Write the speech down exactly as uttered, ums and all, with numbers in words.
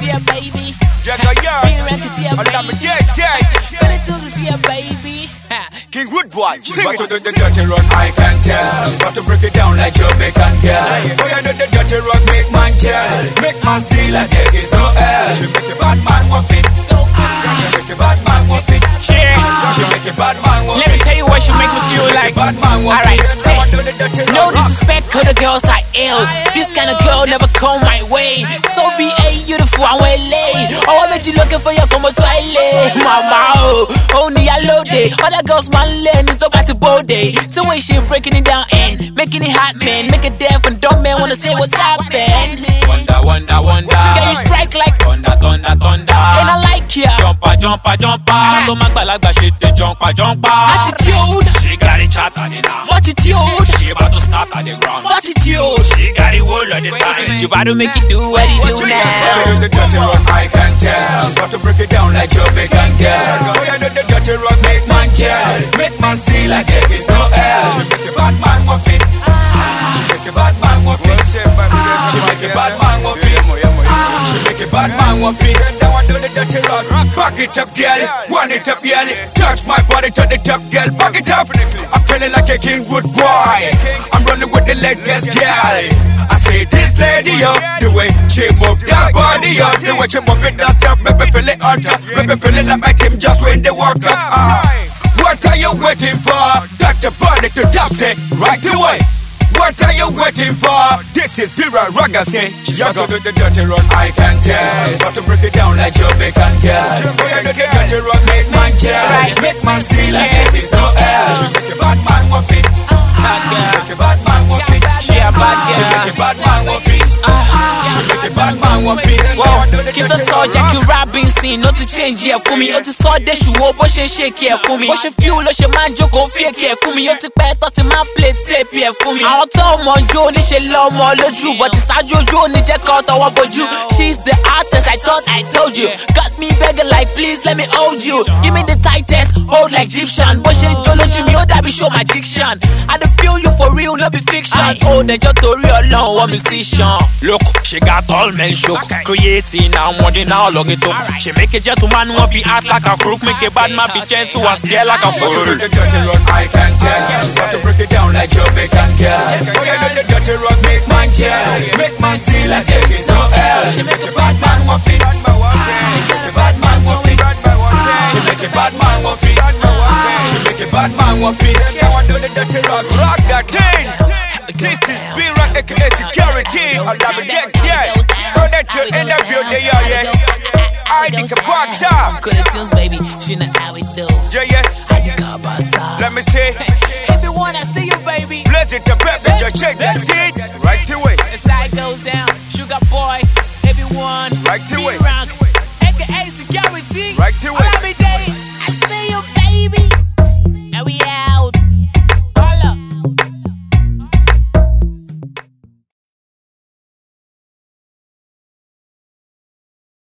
see a baby. Yeah, yeah, yeah. Bring around to see a baby. I'm dead, yeah. Put it to see a baby. King Wood Boy, sing But it. to do the dirty run, I can tell. But to break it down like Jamaican girl. Oh, you do the dirty run, make man gel. Make man see like there is no hell. She make a bad man want it. She make a bad man want it. Cheer. She make a bad man want it. Let me tell you what she make me feel like. Alright, say, no disrespect to the girls I ill. This kind of girl never come my way. So be a beautiful and well laid. Oh, I bet you looking for your come to toilet. Mama, oh, only I load it. Other girls man learn it about to bode. So when she breaking it down and making it hot, man. Make it deaf and dumb man wanna say what's happening. Wonder, wonder, wonder. Can you strike like Thunder, thunder, thunder. and I like ya. Jumper, jumper, jumper. No man gbalaga shit the jumper, jumper. Attitude, She got it chat on the now. attitude, She about to start on the ground. attitude. She got it all of the time. She about to make it do what he do To do now. the dirty run, I can tell. But to break it down like Jamaican girl. Oh, you do the dirty run, make man gel. Make man see like there is no hell. She make a bad man want it. She make a bad man want it. She make a bad man want it. She make a bad man want it. Now I do the dirty run. Back it up, girl. One it up, girl. Touch my body, turn it up, girl. Back it up. I'm feeling like a King Wood boy. I'm rolling with the latest girl. I say this lady up, the way she move that body up, the way she move it, that stuff make me feel it on top, make me feel it like my team just when they walk up. Ah. What are you waiting for? Touch the body to top it right away. What are you waiting for? This is Pira Ragasin. You to do the dirty run, I can tell. But to break it down like Jamaican girl. Oh, you do the dirty run, make man gel. Make man see like there is no hell. She make a bad man want it. She make a bad man want it. She a bad She girl. make a bad man want it. She make a bad man want it. Wow, kí tó sọ Jackie Robinson ló ti change ẹ̀ fún mi. Ó ti sọ dé ṣùgbọ́n bó ṣe ń shake ẹ̀ fún mi. Bó ṣe feel ló ṣe máa ń jókòó fake ẹ̀ fún mi. Ó ti pẹ́ tó ti máa ń play tape ẹ̀ fún mi. Àwọn tó mọ̀ jó níṣe lọ́mọ lójú. But ìsájú ojú ò ní jẹ́ kó tọwọ́ bojú. She's the artist, I thought I told you. Got me begging like please let me hold you. Give me the tightest, hold like Egyptian. Bó ṣe ń jó lójú mi ó dàbí show magician. I dey feel you for real, no be fiction. Ó dẹjọ́ torí Ọlọ́run wọ́n musician. Look, she got all men shook. Creating now more than now log it up. She make a gentleman want be act like a crook. Make a bad man be gentle and stare like a But to fool. do the dirty run, I can tell. But to break it down like Jamaican girl. Oh, you do the dirty run, make man gel. Make man see like there is no hell. She make a bad man want it. She make a bad man want it. She make a bad man want it. She make a bad man want it. Now I do the dirty run, Rock that thing. This is B-Rock aka Security. I'll never get yet. Go there to interview the yeah, yeah. I think a box up. Coulda tunes, baby, she know how we do. Yeah, yeah. I think I'm bossa. Let me see. Everyone I see you, baby. Bless it to baby, just check that steed. Right away. That's how it goes down. Sugar boy, everyone. Right away. B-Rock, aka Security. Right away. All every day.